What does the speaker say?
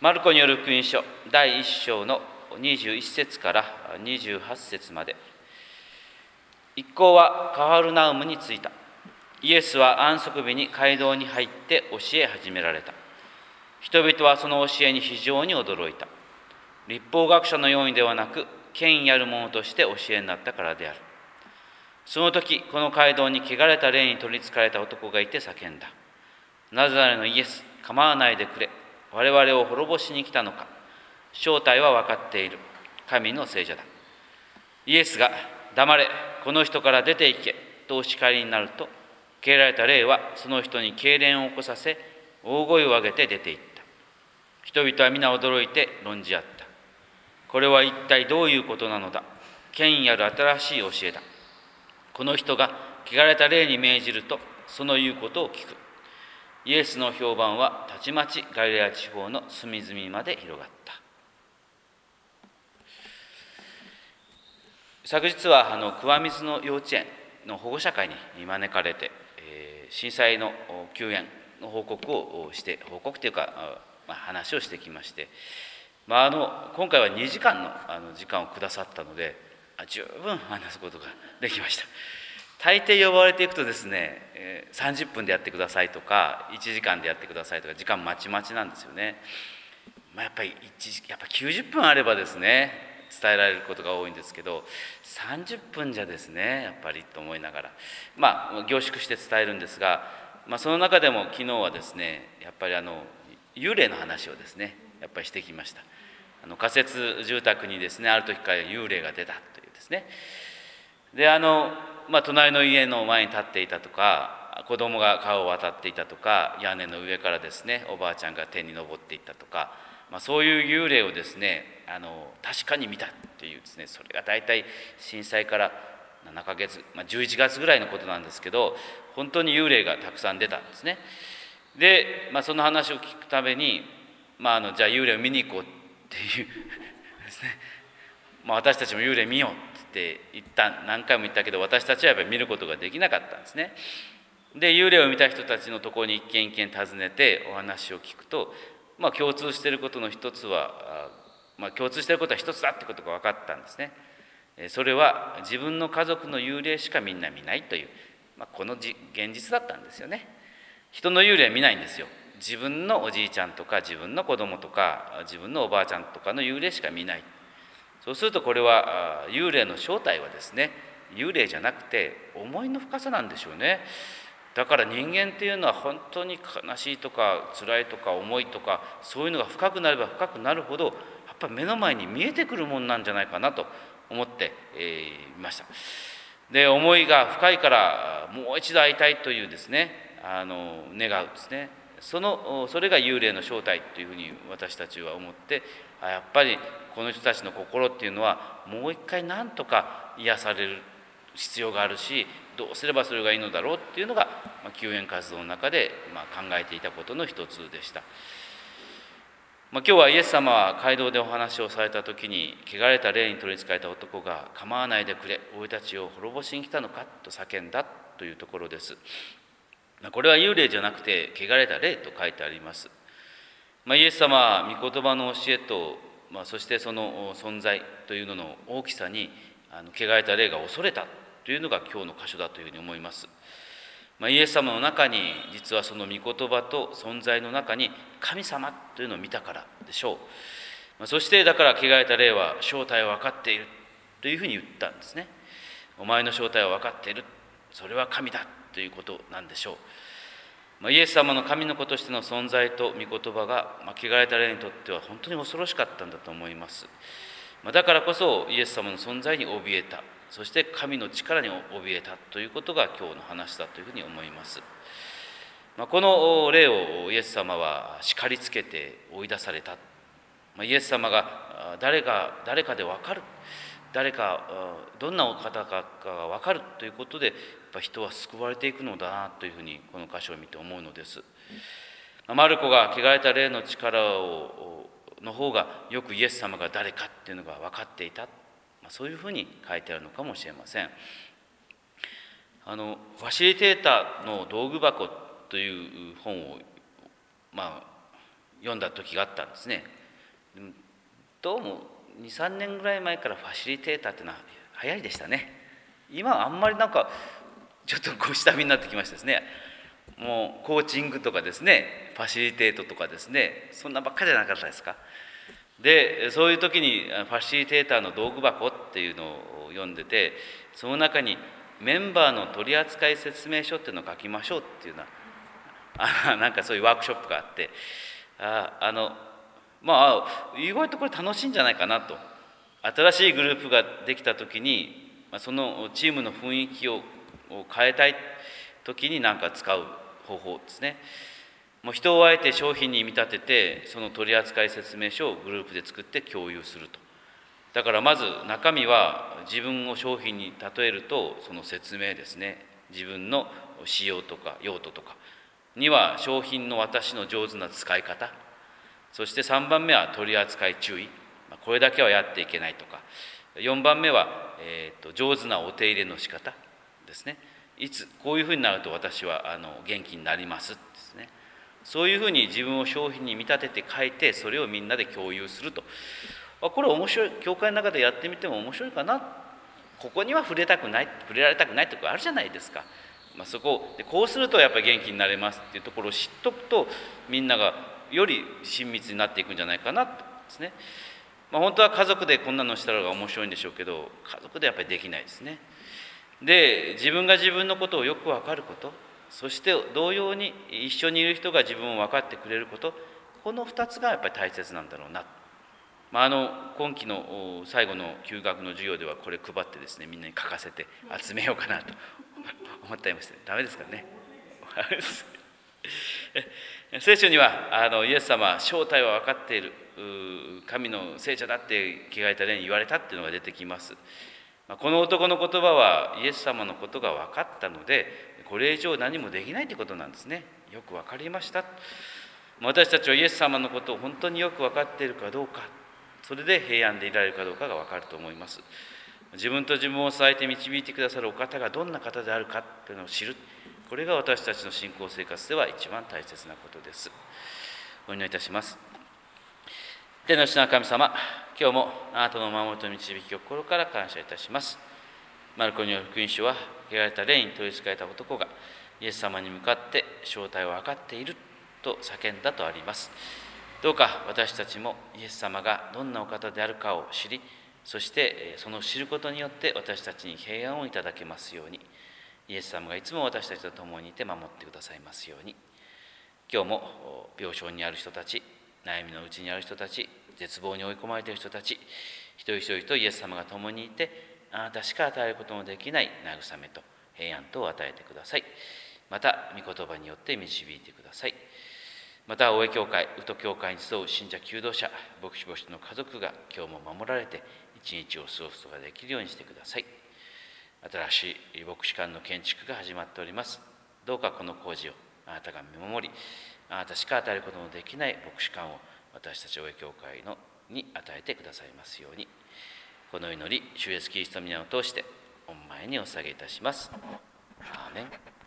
マルコによる福音書第1章の21節から28節まで。一行はカファルナウムに着いた。イエスは安息日に街道に入って教え始められた。人々はその教えに非常に驚いた。律法学者のようにではなく、権威ある者として教えになったからである。その時、この街道に汚れた霊に取りつかれた男がいて叫んだ。ナザレのイエス、構わないでくれ。我々を滅ぼしに来たのか。正体は分かっている。神の聖者だ。イエスが、黙れ、この人から出て行け、とお叱りになると、蹴られた霊はその人に痙攣を起こさせ、大声を上げて出て行った。人々は皆驚いて論じ合った。これは一体どういうことなのだ。権威ある新しい教えだ。この人が汚れた霊に命じると、その言うことを聞く。イエスの評判はたちまちガリラヤ地方の隅々まで広がった。昨日は桑水の幼稚園の保護者会に招かれて、震災の救援の報告というか、話をしてきまして、今回は2時間の時間をくださったので、十分話すことができました。大抵呼ばれていくとですね、30分でやってくださいとか1時間でやってくださいとか時間まちまちなんですよね。やっぱり90分あればですね伝えられることが多いんですけど、30分じゃですねやっぱりと思いながら凝縮して伝えるんですが、その中でも昨日はですねやっぱり幽霊の話をですねやっぱりしてきました。仮設住宅にですねある時から幽霊が出たというですね。で隣の家の前に立っていたとか、子供が川を渡っていたとか、屋根の上からですねおばあちゃんが天に昇っていったとか、そういう幽霊をですね確かに見たというですね、それが大体震災から7ヶ月、11月ぐらいのことなんですけど、本当に幽霊がたくさん出たんですね。で、その話を聞くために、じゃあ幽霊を見に行こうっていうですね、私たちも幽霊見ようって何回も言ったけど、私たちはやっぱり見ることができなかったんですね。で幽霊を見た人たちのところに一軒一軒訪ねてお話を聞くと、共通していることの一つは、共通していることは一つだってことが分かったんですね。それは自分の家族の幽霊しかみんな見ないという、この現実だったんですよね。人の幽霊は見ないんですよ。自分のおじいちゃんとか自分の子供とか自分のおばあちゃんとかの幽霊しか見ない。そうするとこれは幽霊の正体はですね、幽霊じゃなくて思いの深さなんでしょうね。だから人間っていうのは本当に悲しいとか辛いとか重いとか、そういうのが深くなれば深くなるほどやっぱり目の前に見えてくるもんなんじゃないかなと思っていました。で思いが深いからもう一度会いたいというですね願うですね、それが幽霊の正体というふうに私たちは思って、やっぱりこの人たちの心っていうのはもう一回なんとか癒される必要があるし、どうすればそれがいいのだろうっていうのが、救援活動の中で考えていたことの一つでした。今日はイエス様は街道でお話をされた時に、汚れた霊に取りつかれた男が構わないでくれ、俺たちを滅ぼしに来たのかと叫んだというところです。これは幽霊じゃなくて汚れた霊と書いてあります。イエス様は御言葉の教えと、そしてその存在というのの大きさに汚れた霊が恐れたというのが今日の箇所だというふうに思います。イエス様の中に実はその御言葉と存在の中に神様というのを見たからでしょう。そしてだから汚れた霊は正体を分かっているというふうに言ったんですね。お前の正体は分かっている、それは神だということなんでしょう。イエス様の神の子としての存在と御言葉が汚れた霊にとっては本当に恐ろしかったんだと思います。だからこそイエス様の存在に怯えた、そして神の力に怯えたということが今日の話だというふうに思います。この霊をイエス様は叱りつけて追い出された。イエス様が誰かで分かる、誰かどんなお方かが分かるということでやっぱ人は救われていくのだなというふうにこの箇所を見て思うのです。マルコが汚れた霊の力の方がよくイエス様が誰かっていうのが分かっていた、そういうふうに書いてあるのかもしれません。ファシリテーターの道具箱という本を読んだ時があったんですね。でもどうも2、3年ぐらい前からファシリテーターっていうのは流行りでしたね。今はあんまりなんかちょっとこう下火になってきましたですね。もうコーチングとかですね、ファシリテートとかですね、そんなばっかじゃなかったですか。でそういう時にファシリテーターの道具箱っていうのを読んでて、その中にメンバーの取扱説明書っていうのを書きましょうっていうのはなんかそういうワークショップがあって、意外とこれ楽しいんじゃないかなと。新しいグループができた時にそのチームの雰囲気を変えたい時に何か使う方法ですね。もう人をあえて商品に見立てて、その取扱説明書をグループで作って共有すると。だからまず中身は自分を商品に例えるとその説明ですね。自分の仕様とか用途とかには商品の私の上手な使い方、そして3番目は取扱注意、これだけはやっていけないとか、4番目は、上手なお手入れの仕方ですね。いつこういうふうになると私は元気になりますですね。そういうふうに自分を商品に見立てて書いて、それをみんなで共有すると。これ面白い、教会の中でやってみても面白いかな。ここには触れられたくないところあるじゃないですか。そこでこうするとやっぱり元気になれますっていうところを知っとくと、みんながより親密になっていくんじゃないかなとですね。本当は家族でこんなのしたらが面白いんでしょうけど、家族でやっぱりできないですね。で自分が自分のことをよく分かること、そして同様に一緒にいる人が自分を分かってくれること、この2つがやっぱり大切なんだろうな。今期の最後の休学の授業ではこれ配ってですね、みんなに書かせて集めようかなと思っていまして、ダメですかね。聖書にはイエス様は正体は分かっている、神の聖者だって汚れた霊に言われたっていうのが出てきます。この男の言葉はイエス様のことが分かったので、これ以上何もできないということなんですね。よく分かりました。私たちはイエス様のことを本当によく分かっているかどうか、それで平安でいられるかどうかが分かると思います。自分と自分を支えて導いてくださるお方がどんな方であるかというのを知る、これが私たちの信仰生活では一番大切なことです。お祈りいたします。天の父なる神様、今日もあなたの守りと導きを心から感謝いたします。マルコによる福音書は、汚れた霊に取りつかれた男がイエス様に向かって正体を分かっていると叫んだとあります。どうか私たちもイエス様がどんなお方であるかを知り、そしてその知ることによって私たちに平安をいただけますように、イエス様がいつも私たちと共にいて守ってくださいますように。今日も病床にある人たち、悩みのうちにある人たち、絶望に追い込まれている人たち、一人一人とイエス様が共にいて、あなたしか与えることのできない慰めと平安とを与えてください。また御言葉によって導いてください。また大江教会、宇都教会に集う信者求道者、牧師の家族が今日も守られて一日を過ごすことができるようにしてください。新しい牧師館の建築が始まっております。どうかこの工事をあなたが見守り、あなたしか与えることのできない牧師館を私たち大江教会に与えてくださいますように。この祈り、主イエスキリストの皆を通して御前にお捧げいたします。アーメン。